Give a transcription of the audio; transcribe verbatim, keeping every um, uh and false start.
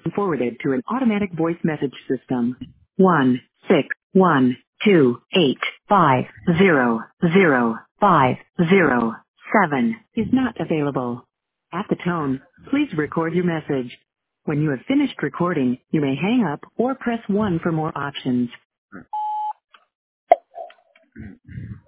forwarded to an automatic voice message system. One six one two eight five zero zero five zero seven is not available. At the tone, please record your message. When you have finished recording, you may hang up or press one for more options.